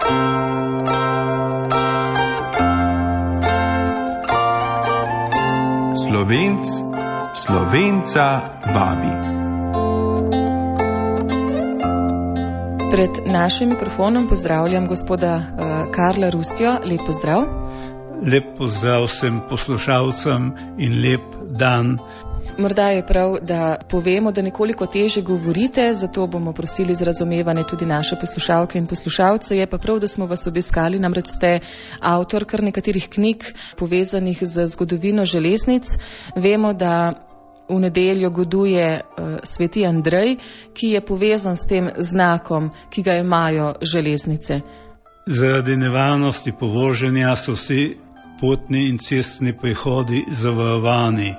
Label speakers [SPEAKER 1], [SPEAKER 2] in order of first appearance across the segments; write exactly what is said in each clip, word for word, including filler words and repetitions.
[SPEAKER 1] Slovenc Slovenca vabi.
[SPEAKER 2] Pred našim mikrofonom pozdravljam gospoda uh, Karla Rustjo. Lep pozdrav.
[SPEAKER 3] Lep pozdrav vsem poslušalcem in lep dan.
[SPEAKER 2] Morda je prav, da povemo, da nekoliko teže govorite, zato bomo prosili za razumevanje tudi naše poslušalke in poslušalce. Je pa prav, da smo vas obiskali, namreč ste avtor kar nekaterih knjig povezanih z zgodovino železnic. Vemo, da v nedeljo goduje uh, sveti Andrej, ki je povezan s tem znakom, ki ga imajo železnice.
[SPEAKER 3] Zaradi nevarnosti povoženja so vsi potni in cestni prehodi zavarovani.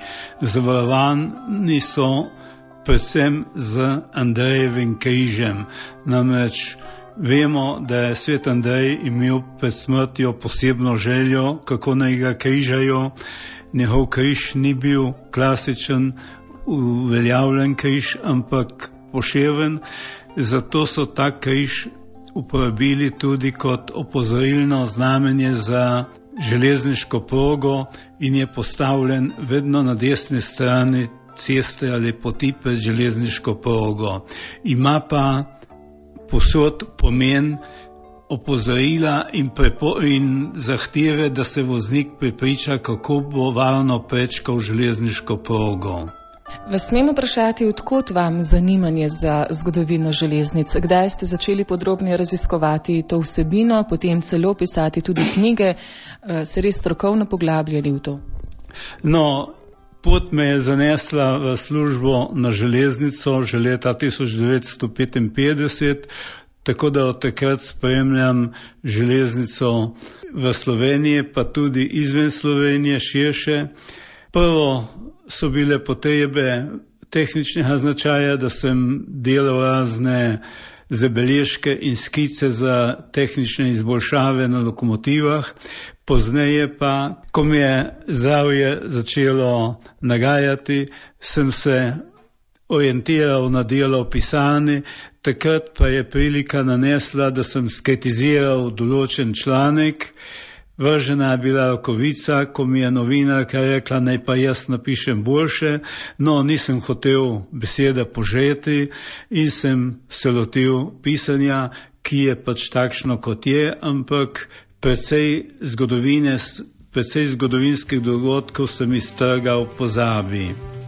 [SPEAKER 3] Zavarovani so predvsem z Andrejevim križem. Namreč vemo, da je svet Andrej imel pred smrtjo posebno željo, kako naj ga križajo. Njegov križ ni bil klasičen, uveljavljen križ, ampak poševen, zato so ta križ uporabili tudi kot opozorilno znamenje za železniško progo in je postavljen vedno na desni strani ceste ali poti pred železniško progo. Ima pa posod pomen opozorila in, prepo- in zahteve, da se voznik prepriča, kako bo varno prečkal železniško progo.
[SPEAKER 2] Vas smem vprašati, odkot vam zanimanje za zgodovino železnic? Kdaj ste začeli podrobneje raziskovati to vsebino, potem celo pisati tudi knjige, se res strokovno poglabljali v to?
[SPEAKER 3] No, pot me je zanesla v službo na železnico že leta tisoč devetsto petinpetdeset, tako da od takrat spremljam železnico v Sloveniji, pa tudi izven Slovenije širše. Prvo so bile potrebe tehničnega značaja, da sem delal razne zabeležke in skice za tehnične izboljšave na lokomotivah. Pozneje pa, ko mi je zdravje začelo nagajati, sem se orientiral na delo v pisarni, takrat pa je prilika nanesla, da sem skritiziral določen članek. Vržena je bila rokavica, ko mi je novinarka rekla, naj pa jaz napišem boljše, no nisem hotel besede požeti in sem se lotil pisanja, ki je pač takšno kot je, ampak precej zgodovine, precej zgodovinskih dogodkov sem iztrgal v pozabi.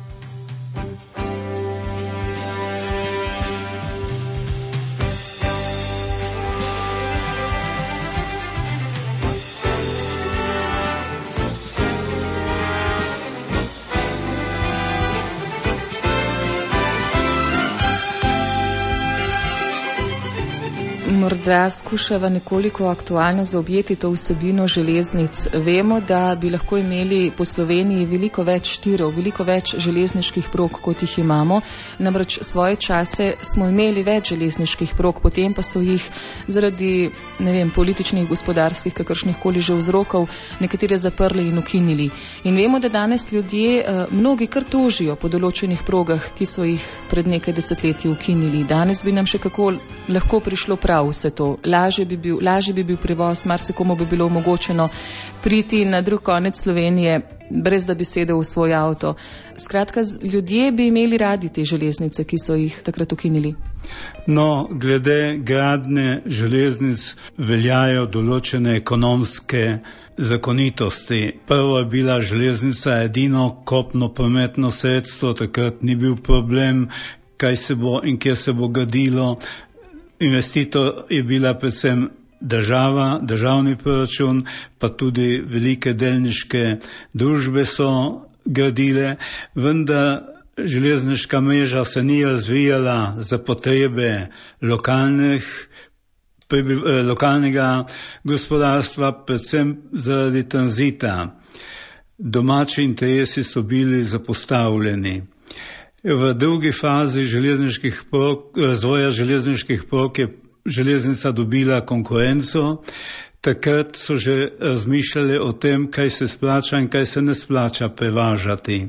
[SPEAKER 2] Morda skušava nekoliko aktualno zaobjeti to vsebino železnic. Vemo, da bi lahko imeli po Sloveniji veliko več tirov, veliko več železniških prog, kot jih imamo. Namreč svoje čase smo imeli več železniških prog, potem pa so jih zaradi, ne vem, političnih, gospodarskih, kakršnih koli že vzrokov, nekatere zaprli in ukinili. In vemo, da danes ljudje, mnogi kar tožijo po določenih progah, ki so jih pred nekaj desetletji ukinili. Danes bi nam še kako lahko prišlo prav vse to. Lažje bi bil, lažje bi bil prevoz, marsikomu bi bilo omogočeno priti na drug konec Slovenije, brez da bi sedel v svoj avto. Skratka, ljudje bi imeli radi te železnice, ki so jih takrat ukinili.
[SPEAKER 3] No, glede gradnje železnic veljajo določene ekonomske zakonitosti. Prvo je bila železnica edino kopno prometno sredstvo, takrat ni bil problem, kaj se bo in kje se bo gradilo. Investitor je bila predvsem država, državni proračun, pa tudi velike delniške družbe so gradile, vendar železniška mreža se ni razvijala za potrebe lokalnih, lokalnega gospodarstva, predvsem zaradi tranzita. Domači interesi so bili zapostavljeni. V drugi fazi železniških prog, razvoja železniških prog je železnica dobila konkurenco. Takrat so že razmišljali o tem, kaj se splača in kaj se ne splača prevažati.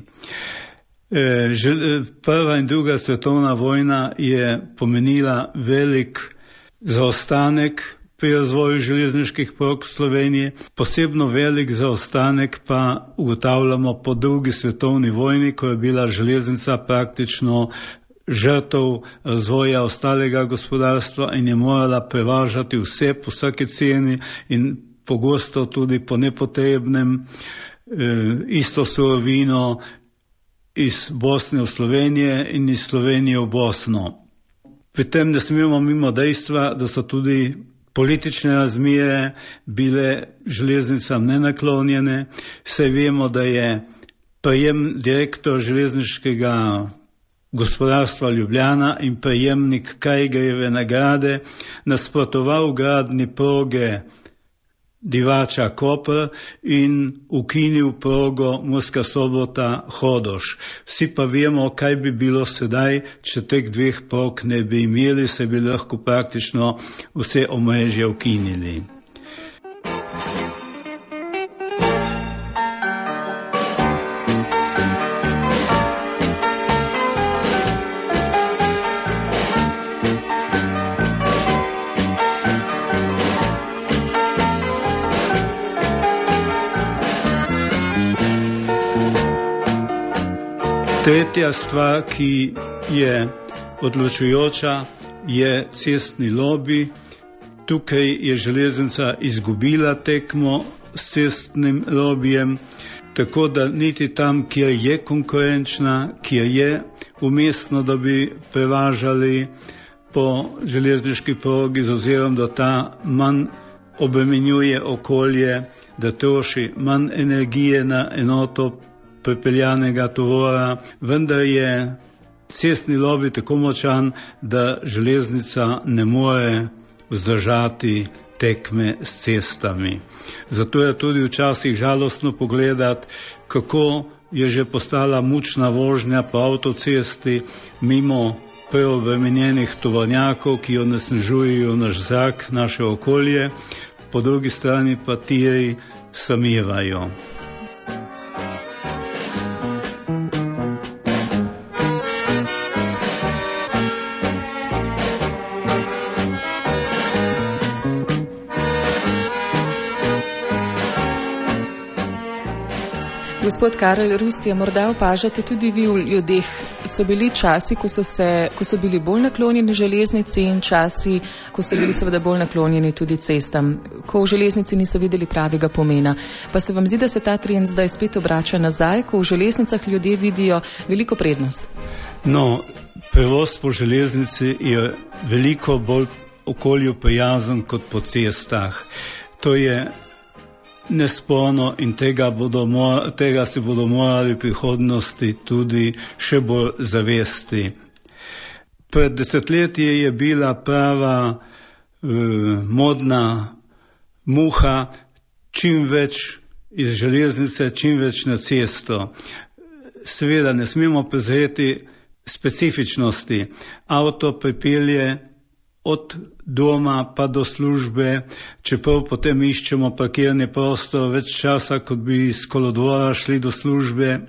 [SPEAKER 3] Prva in druga svetovna vojna je pomenila velik zaostanek pri razvoju železniških prog v Sloveniji. Posebno velik zaostanek pa ugotavljamo po drugi svetovni vojni, ko je bila železnica praktično žrtev razvoja ostalega gospodarstva in je morala prevažati vse po vsaki ceni in pogosto tudi po nepotrebnem e, isto surovino iz Bosne v Slovenije in iz Slovenije v Bosno. Pri tem ne smemo mimo dejstva, da so tudi politične razmere bile železnicam nenaklonjene. Saj vemo, da je prejem direktor železniškega gospodarstva Ljubljana in prejemnik Kajgerjeve nagrade nasprotoval gradnji proge Divača-Koper in ukinil progo Murska Sobota-Hodoš. Vsi pa vemo, kaj bi bilo sedaj, če teh dveh prog ne bi imeli, se bi lahko praktično vse omrežje ukinili. Tretja stvar, ki je odločujoča, je cestni lobi. Tukaj je železnica izgubila tekmo s cestnim lobijem, tako da niti tam, kjer je konkurenčna, kjer je umestno, da bi prevažali po železniški progi, z ozirom, da ta manj obremenjuje okolje, da troši manj energije na enoto prepeljanega tovora, vendar je cestni lobi tako močan, da železnica ne more vzdržati tekme s cestami. Zato je tudi včasih žalostno pogledati, kako je že postala mučna vožnja po avtocesti mimo preobremenjenih tovornjakov, ki onesnažujejo naš zrak, naše okolje, po drugi strani pa tiri samivajo.
[SPEAKER 2] Gospod Karel Rust, je morda opažate tudi vi v ljudeh, so bili časi, ko so, se, ko so bili bolj naklonjeni železnici in časi, ko so bili seveda bolj naklonjeni tudi cestam, ko v železnici niso videli pravega pomena. Pa se vam zdi, da se ta trend zdaj spet obrača nazaj, ko v železnicah ljudje vidijo veliko prednost?
[SPEAKER 3] No, prevoz po železnici je veliko bolj okolju prijazen kot po cestah. To je nesporno in tega, bodo, tega se bodo morali v prihodnosti tudi še bolj zavesti. Pred desetletje je bila prava eh, modna muha čim več iz železnice, čim več na cesto. Seveda ne smemo prezreti specifičnosti. Avto pripelje od doma pa do službe, čeprav potem iščemo parkirni prostor več časa, kot bi iz kolodvora šli do službe.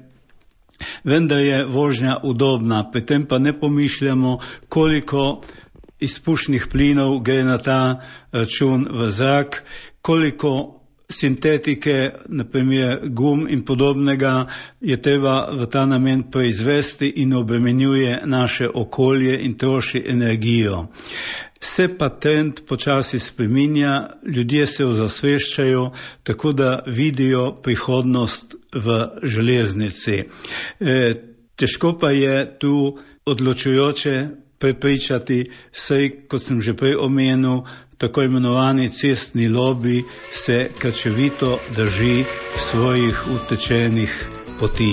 [SPEAKER 3] Vendar je vožnja udobna, pri tem pa ne pomišljamo, koliko izpušnih plinov gre na ta račun v zrak, koliko sintetike, naprimer gum in podobnega, je treba v ta namen proizvesti in obremenjuje naše okolje in troši energijo. Se pa trend počasi spreminja, ljudje se ozaveščajo, tako da vidijo prihodnost v železnici. E, težko pa je tu odločujoče prepričati, saj, kot sem že prej omenil, tako imenovani cestni lobi se krčevito drži svojih utečenih poti.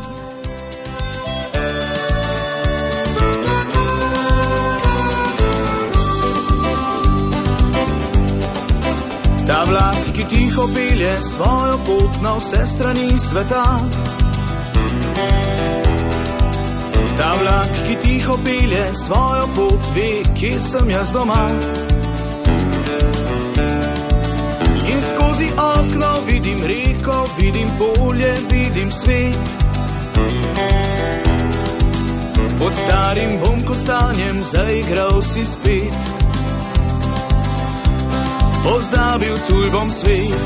[SPEAKER 4] Ta vlak, ki tiho pelje svojo pot na vse strani sveta. Ta vlak, ki tiho pelje svojo pot, ve, kje sem jaz doma. In skozi okno vidim reko, vidim polje, vidim svet. Pod starim bom kostanjem zaigral si spet. pozabil tuj bom svet.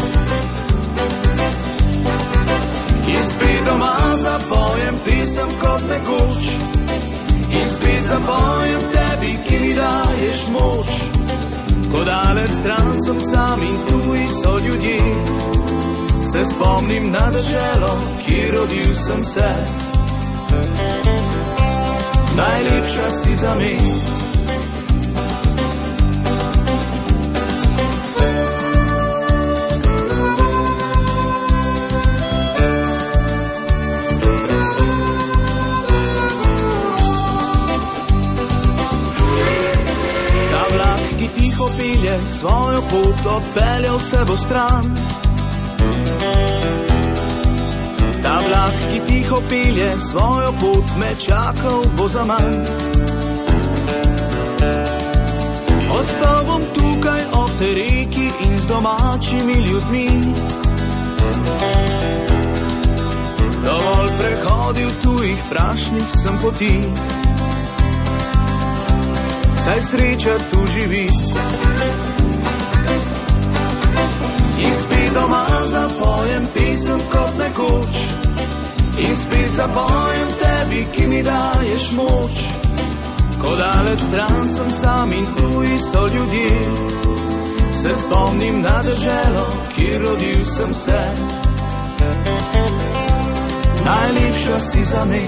[SPEAKER 4] In spet doma zapojem pisem kot nekoč, in spet zapojem tebi, ki mi daješ moč. Ko daleč stran sem sam in tuji so ljudje, se spomnim na deželo, kjer rodil sem se. Najlepša si za me. Ta vlak, ki tiho pelje, svojo pot odpeljal se bo stran. Ta vlak, ki tiho pelje, svojo pot me čakal bo zaman. Ostal bom tukaj ob tej reki in z domačimi ljudmi. Dovolj prehodil tujih prašnih sem poti, saj sreča tu živi. In spet doma zapojem pesem kot nekoč, in spet zapojem tebi, ki mi daješ moč. Ko daleč stran sem sam in tuji so ljudje, se spomnim na deželo, kjer rodil sem se. Najlepša si za me.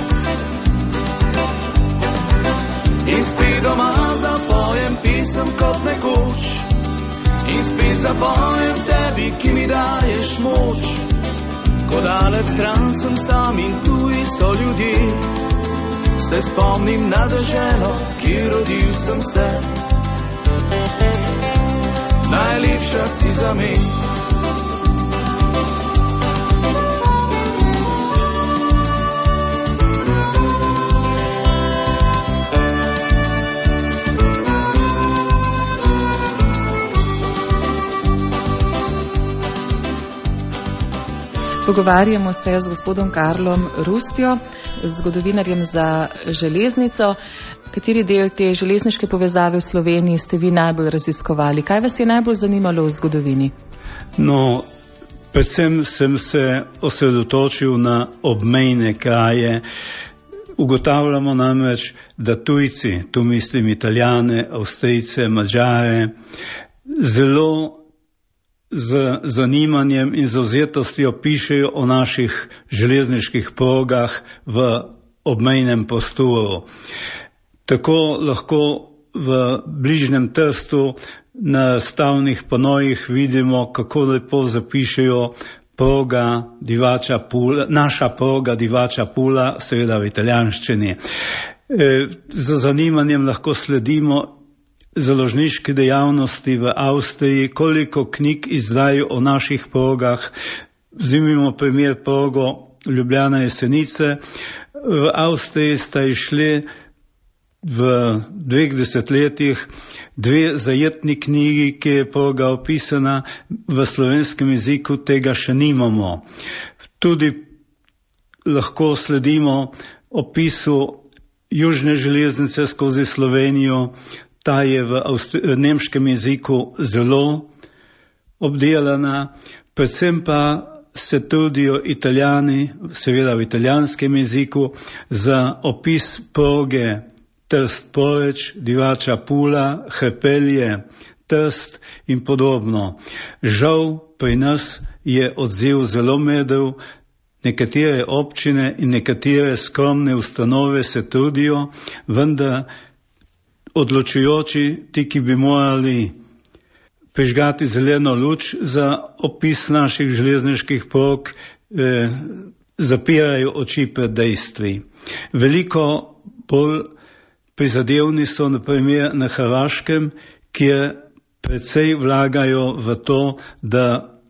[SPEAKER 4] In spet doma zapojem pesem kot nekoč, in spet zapojem tebi, ki mi daješ moč. Ko daleč stran sem sam in tuji so ljudje, se spomnim na deželo, kjer rodil sem se. Najlepša si za me.
[SPEAKER 2] Pogovarjamo se z gospodom Karlom Rustjo, zgodovinarjem za železnico. Kateri del te železniške povezave v Sloveniji ste vi najbolj raziskovali? Kaj vas je najbolj zanimalo v zgodovini?
[SPEAKER 3] No, predvsem sem se osredotočil na obmejne kraje. Ugotavljamo namreč, da tujci, tu mislim Italijane, Avstrijce, Madžare, zelo z zanimanjem in zavzetostjo pišejo o naših železniških progah v obmejnem prostoru. Tako lahko v bližnjem Trstu na stavnih panojih vidimo, kako lepo zapišejo proga Divača Pula, naša proga Divača Pula, seveda v italijanščini. E, z zanimanjem lahko sledimo založniške dejavnosti v Avstriji, koliko knjig izdajo o naših progah. Vzemimo primer progo Ljubljana Jesenice. V Avstriji sta išli v dveh desetletjih dve zajetni knjigi, ki je proga opisana, v slovenskem jeziku tega še nimamo. Tudi lahko sledimo opisu južne železnice skozi Slovenijo. Ta je v, Avstri- v nemškem jeziku zelo obdelana, predvsem pa se trudijo Italijani, seveda v italijanskem jeziku, za opis proge Trst-Poreč, Divača Pula, Hrpelje, Trst in podobno. Žal pri nas je odziv zelo medel, nekatere občine in nekatere skromne ustanove se trudijo, vendar odločujoči, ti, ki bi morali prižgati zeleno luč za opis naših železniških prog, eh, zapirajo oči pred dejstvi. Veliko bolj prizadevni so na primer na Hrvaškem, kjer precej vlagajo v to, da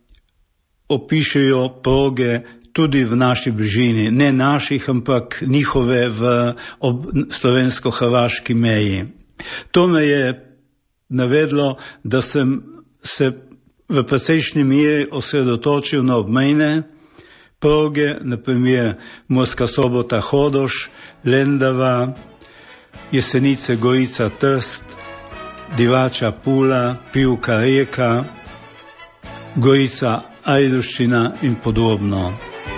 [SPEAKER 3] opišejo proge tudi v naši bližini, ne naših, ampak njihove v slovensko-hrvaški meji. To me je navedlo, da sem se v precejšnji meri osredotočil na obmejne proge, naprimer Murska Sobota Hodoš, Lendava, Jesenice Gorica Trst, Divača Pula, Pivka Reka, Gorica Ajdovščina in podobno.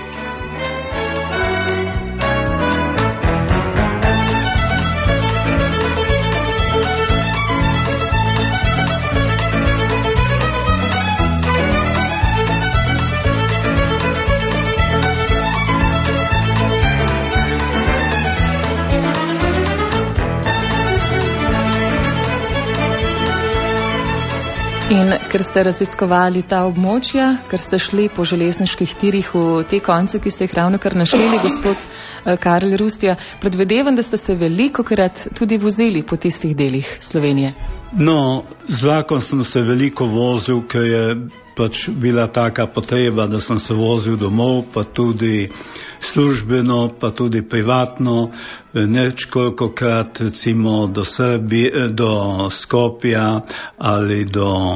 [SPEAKER 2] In ker ste raziskovali ta območja, ker ste šli po železniških tirih v te konce, ki ste jih ravno kar našli, gospod Karel Rustja, predvidevam, da ste se velikokrat tudi vozili po tistih delih Slovenije.
[SPEAKER 3] No, z vlakom sem se veliko vozil, ker je pač bila taka potreba, da sem se vozil domov, pa tudi službeno, pa tudi privatno, nečkolikokrat recimo do Srbije, do Skopja ali do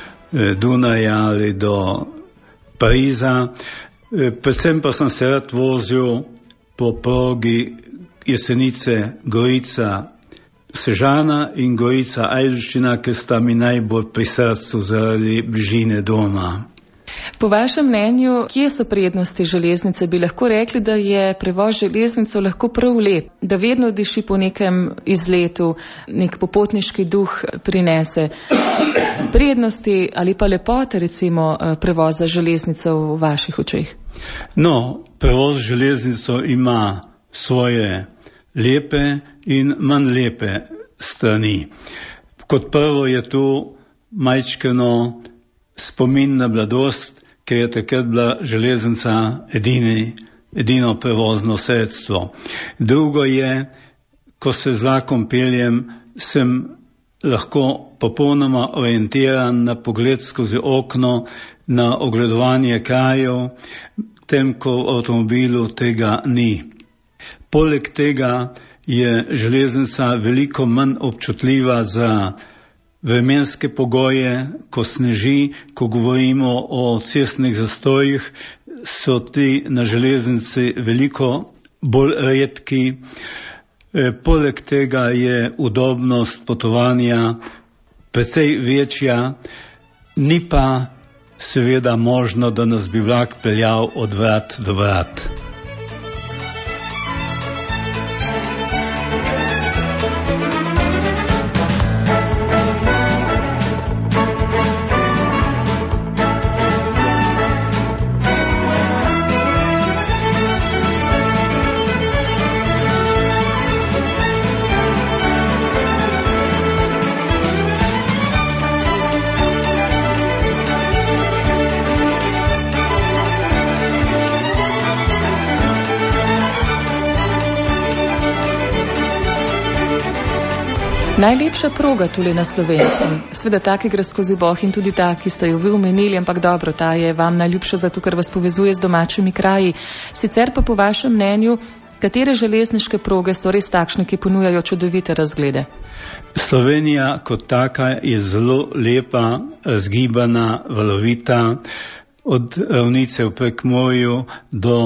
[SPEAKER 3] Dunaja ali do Pariza. Predvsem pa sem se rad vozil po progi Jesenice, Gorica, Sežana in Gorica Ajdovščina, ki sta mi najbolj pri srcu zaradi bližine doma.
[SPEAKER 2] Po vašem mnenju, kje so prednosti železnice? Bi lahko rekli, da je prevoz železnico lahko prav lep, da vedno diši po nekem izletu, nek popotniški duh prinese. Prednosti ali pa lepote recimo prevoza železnico v vaših očeh?
[SPEAKER 3] No, prevoz železnico ima svoje lepe in manj lepe strani. Kot prvo je tu majčkeno spomin na mladost, ker je takrat bila železnica edini, edino prevozno sredstvo. Drugo je, ko se z vlakom peljem, sem lahko popolnoma orientiran na pogled skozi okno, na ogledovanje krajev, tem, ko v avtomobilu tega ni. Poleg tega je železnica veliko manj občutljiva za vremenske pogoje, ko sneži, ko govorimo o cestnih zastojih, so ti na železnici veliko bolj redki. E, poleg tega je udobnost potovanja precej večja, ni pa seveda možno, da nas bi vlak peljal od vrat do vrat.
[SPEAKER 2] Najlepša proga tule na Slovenskem, sveda ta, ki gre skozi Boh in tudi ta, ki ste jo vi omenili, ampak dobro, ta je vam najljubša zato, ker vas povezuje z domačimi kraji. Sicer pa po vašem mnenju, katere železniške proge so res takšne, ki ponujajo čudovite razglede?
[SPEAKER 3] Slovenija kot taka je zelo lepa, razgibana, valovita, od ravnice v Prekmurju do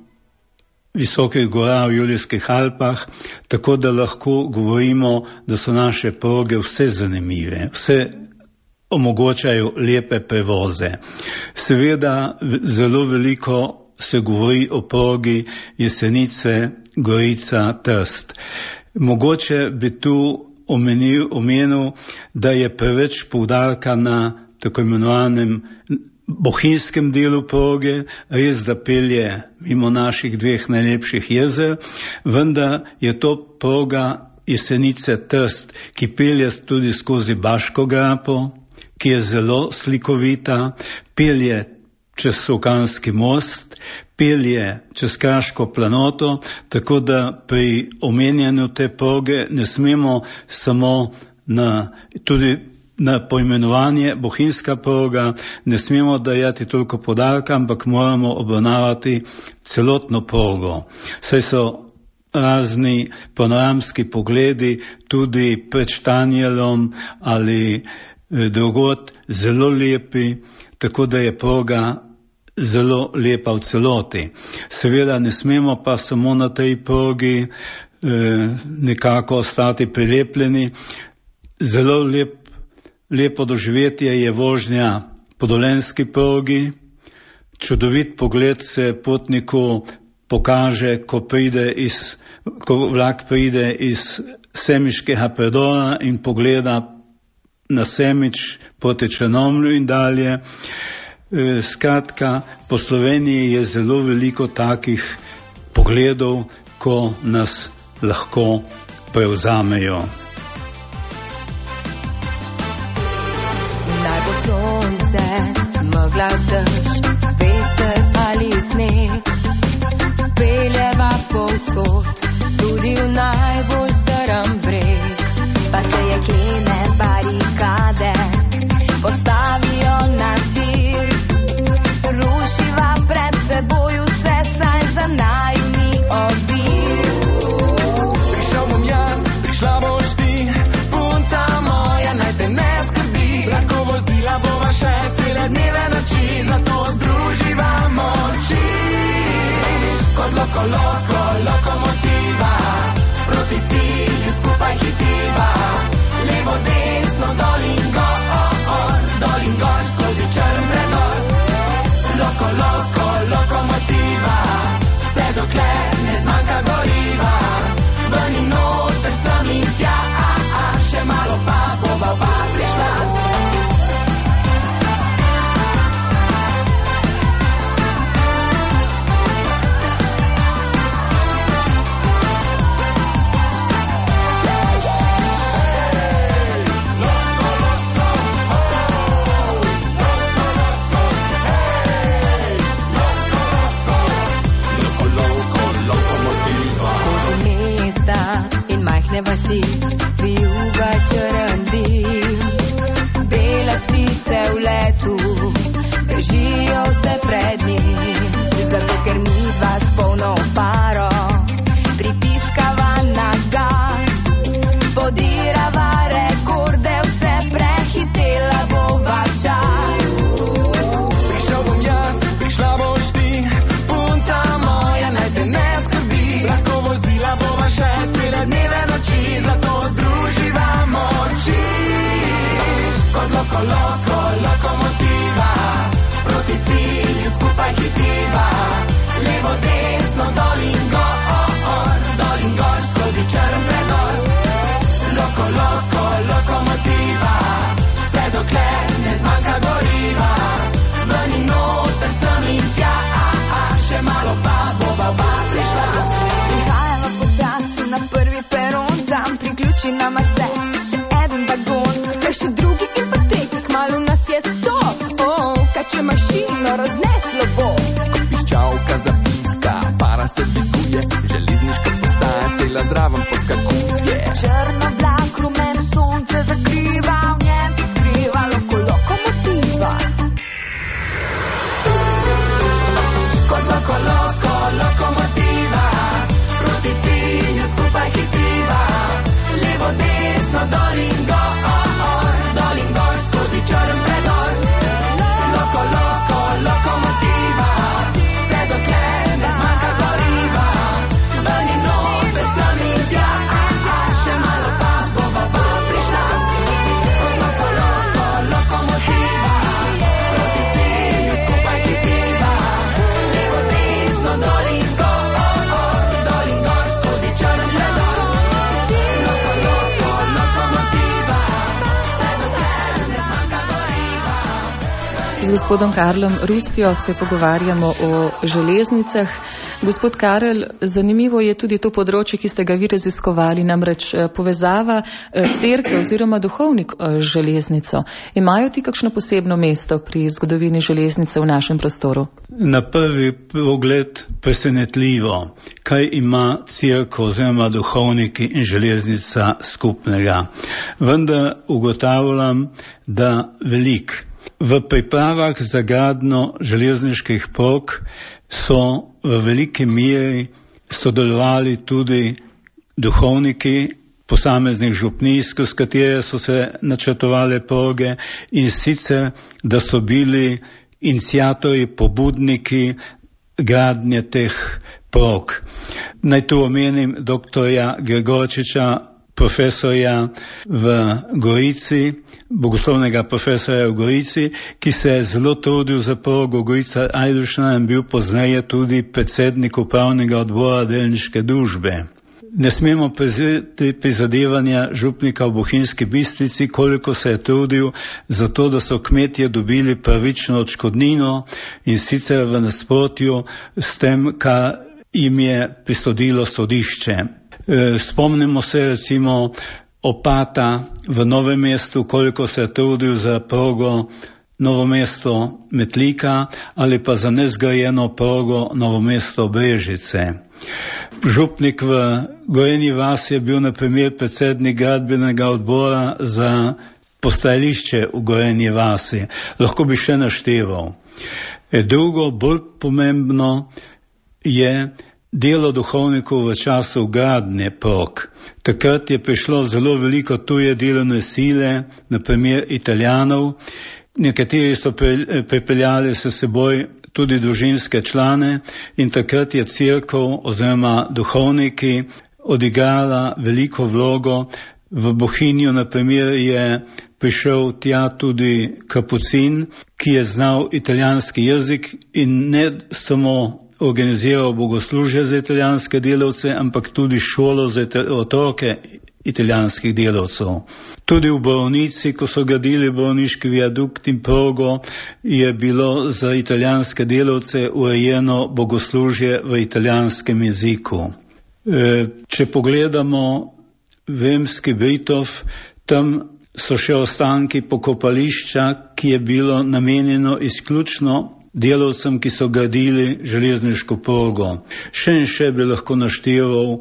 [SPEAKER 3] visokih gora v Julijskih Alpah, tako da lahko govorimo, da so naše proge vse zanimive, vse omogočajo lepe prevoze. Seveda zelo veliko se govori o progi Jesenice, Gorica, Trst. Mogoče bi tu omenil, omenil, da je preveč poudarka na tako imenovanem bohinjskem delu proge, res da pelje mimo naših dveh najlepših jezer, vendar je to proga Jesenice Trst, ki pelje tudi skozi Baško grapo, ki je zelo slikovita, pelje čez Solkanski most, pelje čez Kraško planoto, tako da pri omenjanju te proge ne smemo samo na tudi na poimenovanje bohinjska proga, ne smemo dajati toliko podarka, ampak moramo obravnavati celotno progo. Saj so razni panoramski pogledi tudi pred Štanjelom ali drugod zelo lepi, tako da je proga zelo lepa v celoti. Seveda ne smemo pa samo na tej progi eh, nekako ostati prilepljeni. Zelo lep, lepo doživetje je vožnja po dolenski progi. Čudovit pogled se potniku pokaže, ko pride iz, ko vlak pride iz Semiškega predora in pogleda na Semič proti Črnomlju in dalje. E, skratka, po Sloveniji je zelo veliko takih pogledov, ko nas lahko prevzamejo.
[SPEAKER 5] Naj bo sonce, megla, dež, veter ali sneg, peljeva povsod, tudi v najbolj strm breg. Pa če je klene barikade, postavijo na tir, rušiva pred seboj vse, saj za naju ni ovir.
[SPEAKER 4] Prišel bom jaz, prišla boš ti, punca moja, naj te ne skrbi, lahko vozila bova še cele dneve noči, zato združiva moči. Kot loko, loko, lokomotiva, proti cilju skupaj hitiva, levo, desno, dol in gor, dol in gor, skozi črn predor. Loko, loko, lokomotiva, vse dokler ne zmanjka goriva, ven in noter sem in tja, a, a, še malo pa bova pa prišla.
[SPEAKER 5] Vasi, vijuga črn dim, bele ptice v letu, bežijo vse pred njim, zato ker mi dva s polno paro pritiskava na gas, podirava rekorde, vse prehitela bova čas.
[SPEAKER 4] Prišel bom jaz, prišla boš ti, punca moja, naj te ne skrbi, lahko vozila bova še cele dneve noči, zato združiva moči. Kot loko, loko, lokomotiva, proti cilju skupaj hitiva, levo, desno, dol in gor, dol in gor, skozi črn predor. Loko, loko, lokomotiva, vse dokler ne zmanjka goriva, ven in noter sem in tja, a, a, še malo pa bova pa prišla.
[SPEAKER 5] Prihajava počasi na prvi peron, tam priključi nama se še eden vagon, kaj še drugi in pa tretji, kmalu nas je sto, oh, kaj če mašino razneslo bo.
[SPEAKER 4] Piščalka zapiska, para se dviguje, železniška postaja cela zraven poskakuje.
[SPEAKER 5] Črna vlak, rumeno sonce zakriva, v njem se skriva loko, lokomotiva.
[SPEAKER 4] Kot loko, loko, lokomotiva, proti cilju skupaj hitiva, levo, desno, dol in gor, dol in gor, skozi črn predor. Loko, loko, lokomotiva, vse dokler ne zmanjka goriva, ven in noter sem in tja, a, a, še malo pa bova pa prišla. Loko, loko, lokomotiva, proti cilju skupaj hitiva, levo, desno, dol in gor, dol in gor, skozi črn predor. Loko, loko, lokomotiva, vse dokler ne zmanjka goriva.
[SPEAKER 2] Z gospodom Karlom Rustjo se pogovarjamo o železnicah. Gospod Karel, zanimivo je tudi to področje, ki ste ga vi raziskovali, namreč povezava cerkve oziroma duhovnik z železnico. Imajo ti kakšno posebno mesto pri zgodovini železnice v našem prostoru?
[SPEAKER 3] Na prvi pogled presenetljivo, kaj ima cerkev oziroma duhovniki in železnica skupnega. Vendar ugotavljam, da velik. V pripravah za gradnjo železniških prog so v veliki meri sodelovali tudi duhovniki posameznih župnij, skozi katere so se načrtovale proge, in sicer, da so bili iniciatorji, pobudniki gradnje teh prog. Naj tu omenim doktorja Gregorčiča, profesorja v Gorici, bogoslovnega profesorja v Gorici, ki se je zelo trudil za progo Gorica-Ajdovščina in bil pozneje tudi predsednik upravnega odbora delniške družbe. Ne smemo prezreti prizadevanja župnika v Bohinjski Bistrici, koliko se je trudil za to, da so kmetje dobili pravično odškodnino in sicer v nasprotju s tem, kar jim je prisodilo sodišče. Spomnimo se recimo opata v Novem mestu, koliko se je trudil za progo Novo mesto Metlika ali pa za nezgrajeno progo Novo mesto Brežice. Župnik v Gorenji vasi je bil na primer predsednik gradbenega odbora za postajališče v Gorenji vasi. Lahko bi še našteval. Drugo, bolj pomembno je delo duhovnikov v času gradnje prog. Takrat je prišlo zelo veliko tuje delovne sile, na primer Italijanov. Nekateri so pripeljali s seboj tudi družinske člane in takrat je cerkev oziroma duhovniki odigrala veliko vlogo. V Bohinju na primer je prišel tja tudi kapucin, ki je znal italijanski jezik in ne samo organiziral bogoslužje za italijanske delavce, ampak tudi šolo za otroke italijanskih delavcev. Tudi v Borovnici, ko so gradili borovniški viadukt in progo, je bilo za italijanske delavce urejeno bogoslužje v italijanskem jeziku. Če pogledamo Vemski Britov, tam so še ostanki pokopališča, ki je bilo namenjeno izključno delavcem, ki so gradili železniško progo. Še in še bi lahko našteval,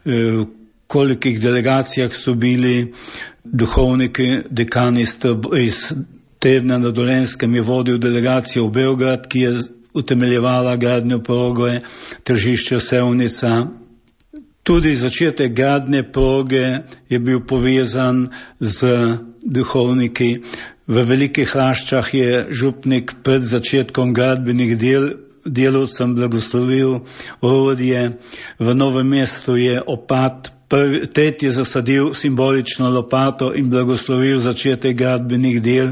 [SPEAKER 3] kolikih delegacijah so bili duhovniki, dekani iz Trebnja na Dolenjskem je vodil delegacijo v Beograd, ki je utemeljevala gradnjo proge Tržišče Sevnica. Tudi začetek gradnje proge je bil povezan z duhovniki. V Velikih Laščah je župnik pred začetkom gradbenih del delavcem blagoslovil orodje. V Novem mestu je opat prvi, tretji zasadil simbolično lopato in blagoslovil začetek gradbenih del.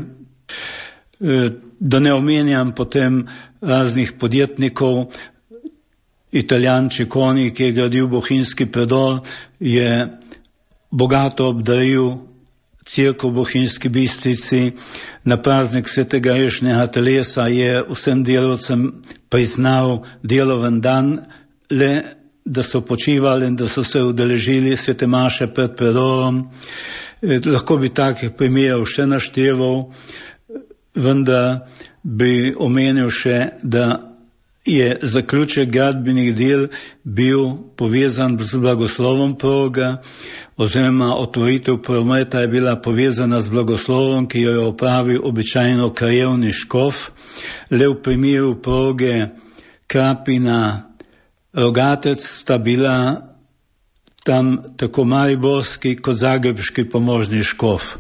[SPEAKER 3] Da ne omenjam potem raznih podjetnikov, Italijan Čekoni, ki je gradil Bohinjski predor, je bogato obdaril cerkev v Bohinjski Bistrici. Na praznik svetega Ješnega telesa je vsem delavcem priznal deloven dan, le da so počivali in da so se udeležili svete maše pred predorom. Lahko bi takih primerov še našteval, vendar bi omenil še, da je zaključek gradbenih del bil povezan z blagoslovom proga, oziroma otvoritev prometa je bila povezana z blagoslovom, ki jo je opravil običajno krajevni škof. Le v primeru proge Krapina Rogatec sta bila tam tako mariborski kot zagrebški pomožni škof.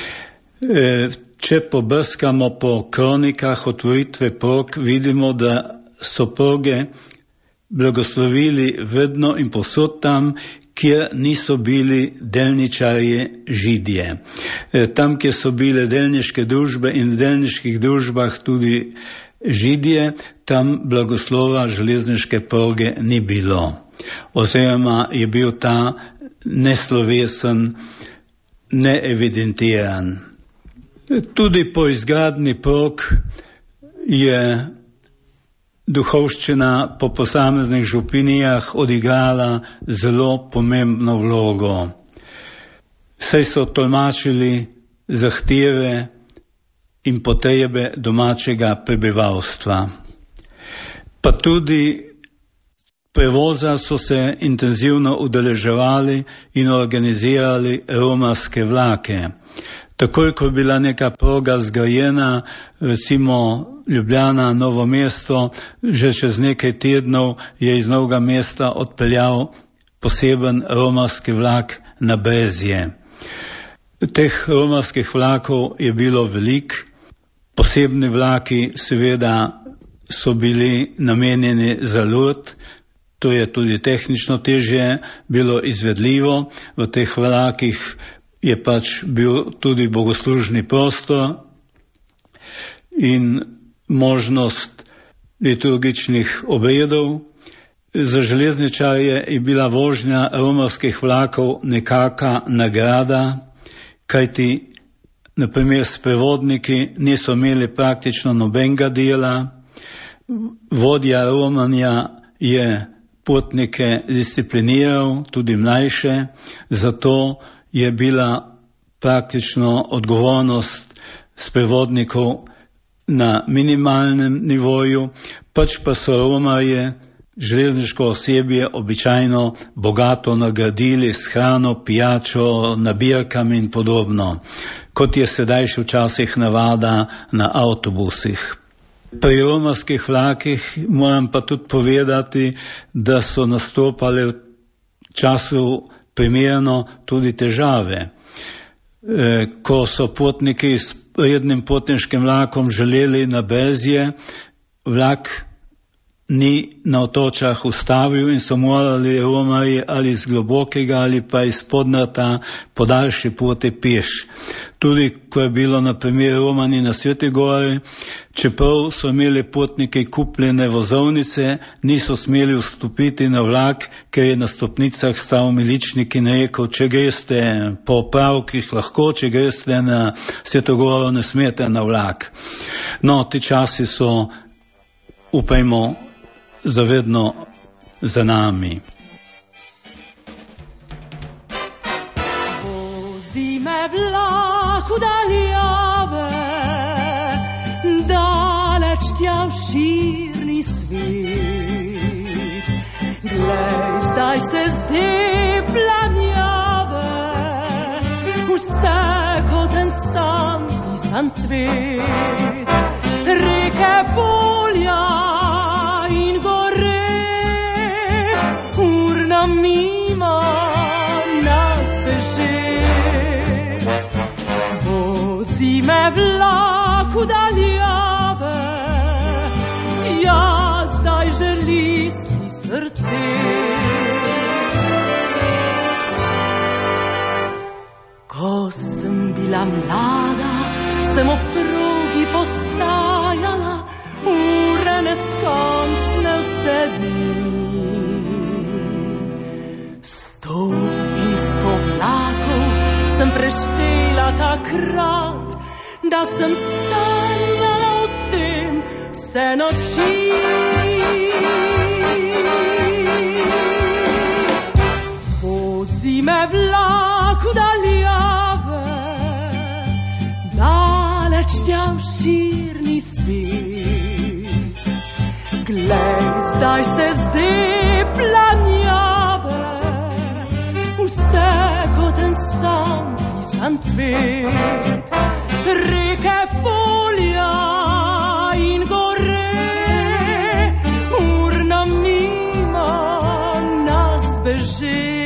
[SPEAKER 3] Če pobrskamo po kronikah otvoritve prog, vidimo, da so proge blagoslovili vedno in povsod tam, kjer niso bili delničarji Židje. Tam, kjer so bile delniške družbe in v delniških družbah tudi Židje, tam blagoslova železniške proge ni bilo. Oziroma je bil ta neslovesen, neevidentiran. Tudi po izgradnji prog je duhovščina po posameznih župnijah odigrala zelo pomembno vlogo. Saj so tolmačili zahteve in potrebe domačega prebivalstva. Pa tudi prevoza so se intenzivno udeleževali in organizirali romarske vlake. Takoj, ko je bila neka proga zgrajena, recimo Ljubljana, Novo mesto, že čez nekaj tednov je iz Novega mesta odpeljal poseben romarski vlak na Brezje. Teh romarskih vlakov je bilo veliko. Posebni vlaki seveda so bili namenjeni za Lurd, to je tudi tehnično težje bilo izvedljivo. V teh vlakih je pač bil tudi bogoslužni prostor in možnost liturgičnih obredov. Za železničarje je bila vožnja romarskih vlakov nekaka nagrada, kajti na primer sprevodniki niso imeli praktično nobenega dela. Vodja romanja je potnike discipliniral, tudi mlajše, zato je bila praktično odgovornost sprevodnikov na minimalnem nivoju, pač pa so romarje železniško osebje običajno bogato nagradili s hrano, pijačo, nabirkami in podobno, kot je sedaj še včasih navada na avtobusih. Pri romarskih vlakih moram pa tudi povedati, da so nastopale v času primerno tudi težave. E, ko so potniki s rednim potniškim vlakom želeli na Brezje, vlak ni na Otočah ustavil in so morali romarji ali iz Globokega ali pa iz Podnata po daljši poti peš. Tudi ko je bilo na primer Romani na Sveti Gori, čeprav so imeli potniki kupljene vozovnice, niso smeli vstopiti na vlak, ker je na stopnicah stal miličnik in rekel, če greste po opravkih lahko, če greste na Sveto Goro, ne smete na vlak. No, ti časi so, upajmo, zavedno za nami.
[SPEAKER 6] Vozi me vlak v daljave, daleč tja v širni svet. Glej, zdaj se zdi planjave, vse kot en sam pisan cvet. Reke, polja in gore, urna mimo nas beže. Vozi me vlak v daljave, ja, zdaj želi si srce. Ko sem bila mlada, sem ob progi postajala, ure neskončne vse dni. Sto in sto vlakov sem preštela takrat, da sem sanjala o tem vse noči. Vozi me vlak v daljave, daleč tja v širni svet. Glej, zdaj se zdi planjave, vse kot en sam pisan cvet. Reke, polja in gore, urna mimo nas beže.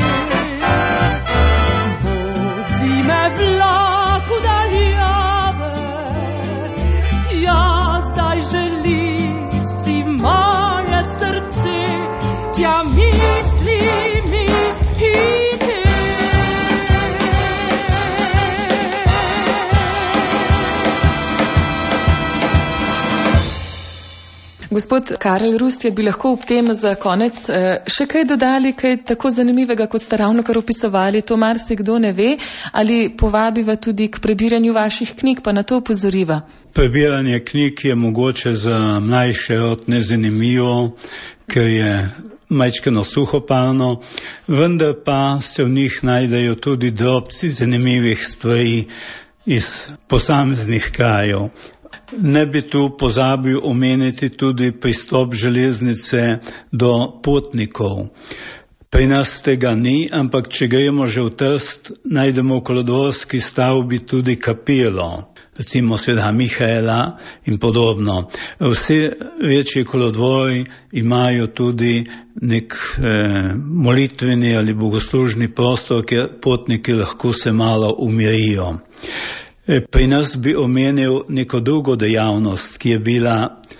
[SPEAKER 6] Vozi me vlak v daljave, tja zdaj želi si moje srce, tja misli mi ide.
[SPEAKER 2] Gospod Karel Rustje, bi lahko ob tem za konec še kaj dodali, kaj tako zanimivega, kot ste ravno kar opisovali, to marsikdo ne ve, ali povabiva tudi k prebiranju vaših knjig, pa na to opozoriva?
[SPEAKER 3] Prebiranje knjig je mogoče za mlajše rod nezanimivo, ker je majčkeno suhoparno, vendar pa se v njih najdejo tudi drobci zanimivih stvari iz posameznih krajev. Ne bi tu pozabil omeniti tudi pristop železnice do potnikov. Pri nas tega ni, ampak če gremo že v Trst, najdemo v kolodvorski stavbi tudi kapelo, recimo Svetega Mihaela in podobno. Vsi večji kolodvori imajo tudi nek eh, molitveni ali bogoslužni prostor, kjer potniki lahko se malo umirijo. Pri nas bi omenil neko drugo dejavnost, ki je bila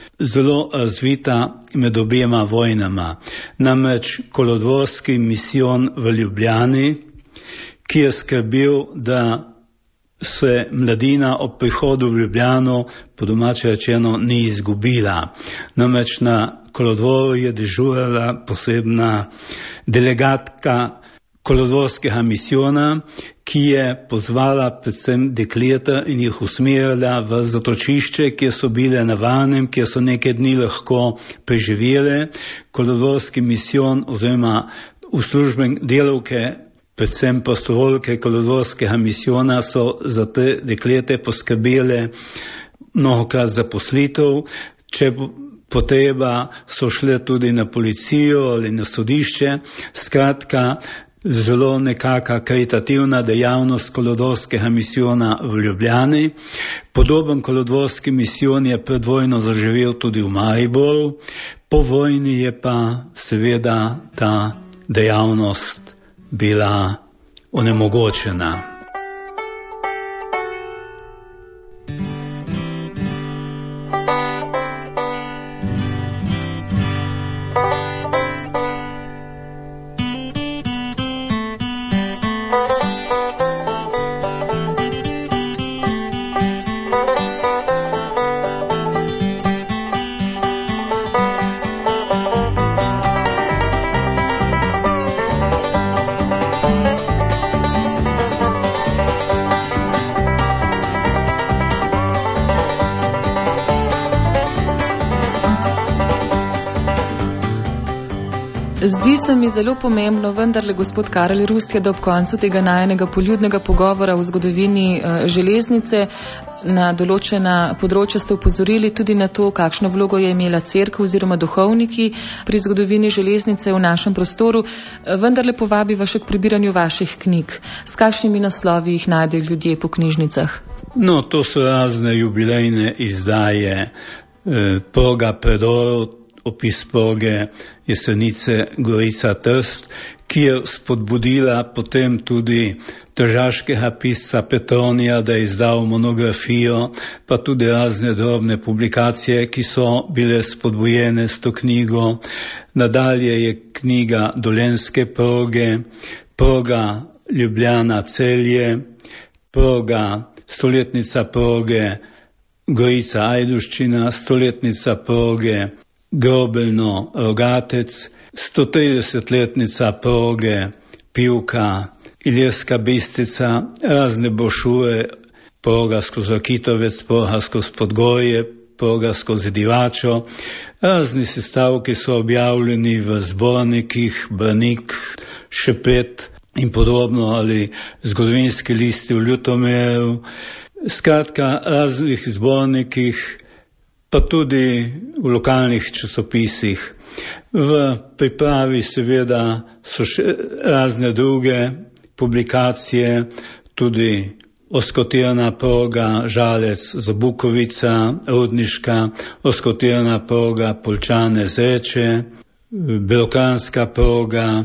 [SPEAKER 3] zelo razvita med obema vojnama. Namreč kolodvorski misijon v Ljubljani, ki je skrbel, da se mladina ob prihodu v Ljubljano, po domače rečeno, ni izgubila. Namreč na kolodvoru je dežurala posebna delegatka kolodvorskega misijona, ki je pozvala predvsem dekleta in jih usmerila v zatočišče, kjer so bile na varnem, kjer so nekaj dni lahko preživele. Kolodvorski misijon oziroma uslužben delavke, predvsem prostovoljke kolodvorskega misijona so za te deklete poskrbele mnogokrat zaposlitev. Če potreba, so šle tudi na policijo ali na sodišče. Skratka, zelo nekaka karitativna dejavnost kolodvorskega misijona v Ljubljani. Podoben kolodvorski misijon je pred vojno zaživel tudi v Mariboru. Po vojni je pa seveda ta dejavnost bila onemogočena.
[SPEAKER 2] Zdi se mi zelo pomembno, vendarle, gospod Karel Rustje, da ob koncu tega najinega poljudnega pogovora o zgodovini železnice na določena področja ste upozorili tudi na to, kakšno vlogo je imela cerkev oziroma duhovniki pri zgodovini železnice v našem prostoru. Vendarle povabiva še k prebiranju vaših knjig. S kakšnimi naslovi jih najdejo ljudje po knjižnicah?
[SPEAKER 3] No, to so razne jubilejne izdaje, eh, Proga predorov, opis proge Jesenice Gorica Trst, ki je spodbudila potem tudi tržaškega pisca Petronija, da je izdal monografijo, pa tudi razne drobne publikacije, ki so bile spodbujene s to knjigo. Nadalje je knjiga Dolenjske proge, Proga Ljubljana Celje, Proga stoletnica proge Gorica Ajduščina, stoletnica proge Grobelno Rogatec, stotridesetletnica proge Pivka Ilirska Bistrica, razne brošure, proga skozi Rakitovec, proga skozi Podgorje, proga skozi Divačo. Razni sestavki so objavljeni v zbornikih, Branik, Šepet in podobno, ali zgodovinski listi v Ljutomeru. Skratka, raznih zbornikih, pa tudi v lokalnih časopisih. V pripravi seveda so še razne druge publikacije, tudi Oskotirana proga Žalec Zabukovica, Rudniška, Oskotirana proga Poljčane Zreče, Belokranjska proga,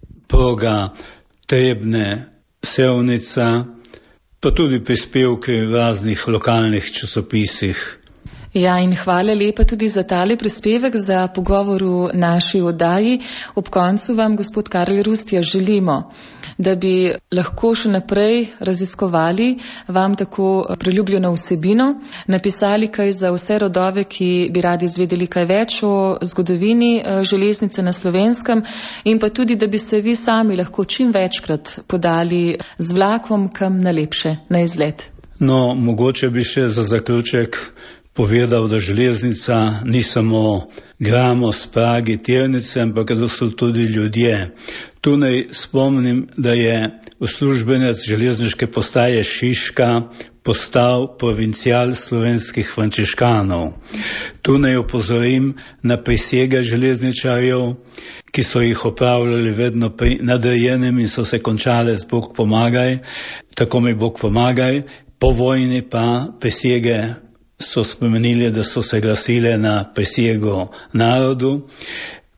[SPEAKER 3] proga Trebne Sevnica, pa tudi prispevke v raznih lokalnih časopisih.
[SPEAKER 2] Ja, in hvala lepa tudi za tale prispevek, za pogovor v naši oddaji. Ob koncu vam, gospod Karel Rustje, želimo, da bi lahko še naprej raziskovali vam tako priljubljeno vsebino, napisali kaj za vse rodove, ki bi radi izvedeli kaj več o zgodovini železnice na Slovenskem, in pa tudi, da bi se vi sami lahko čim večkrat podali z vlakom kam najlepše na izlet.
[SPEAKER 3] No, mogoče bi še za zaključek povedal, da železnica ni samo gramos, pragi, tirnice, ampak da so tudi ljudje. Tu naj spomnim, da je uslužbenec železniške postaje Šiška postal provincial slovenskih frančiškanov. Tu naj opozorim na prisege železničarjev, ki so jih opravljali vedno pri nadrejenem in so se končale z Bog pomagaj, tako mi Bog pomagaj. Po vojni pa prisege so spremenili, da so se glasile na prisego narodu.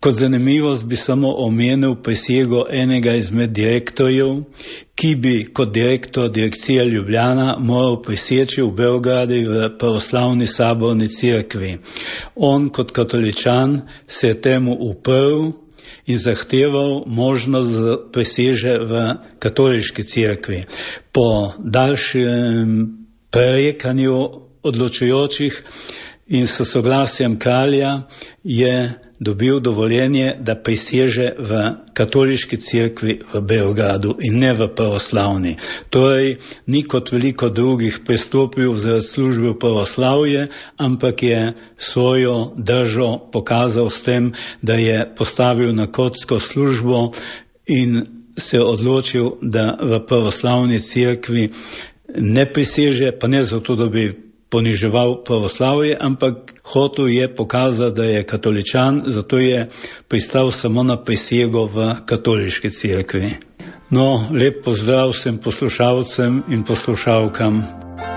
[SPEAKER 3] Kot zanimivost bi samo omenil prisego enega izmed direktorjev, ki bi kot direktor direkcije Ljubljana moral priseči v Beogradu v pravoslavni saborni cerkvi. On kot katoličan se je temu uprl in zahteval možnost priseže v katoliški cerkvi. Po daljšem prerekanju odločujočih in s soglasjem kralja je dobil dovoljenje, da priseže v katoliški cerkvi v Beogradu in ne v pravoslavni. Torej, ni kot veliko drugih pristopil za službe v pravoslavje, ampak je svojo držo pokazal s tem, da je postavil na kocko službo in se odločil, da v pravoslavni cerkvi ne priseže, pa ne zato, da bi poniževal pravoslavje, ampak hotel je pokazati, da je katoličan, zato je pristal samo na prisego v katoliški cerkvi. No, lep pozdrav vsem poslušalcem in poslušalkam.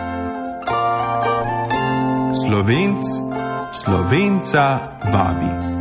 [SPEAKER 1] Slovenc Slovenca vabi.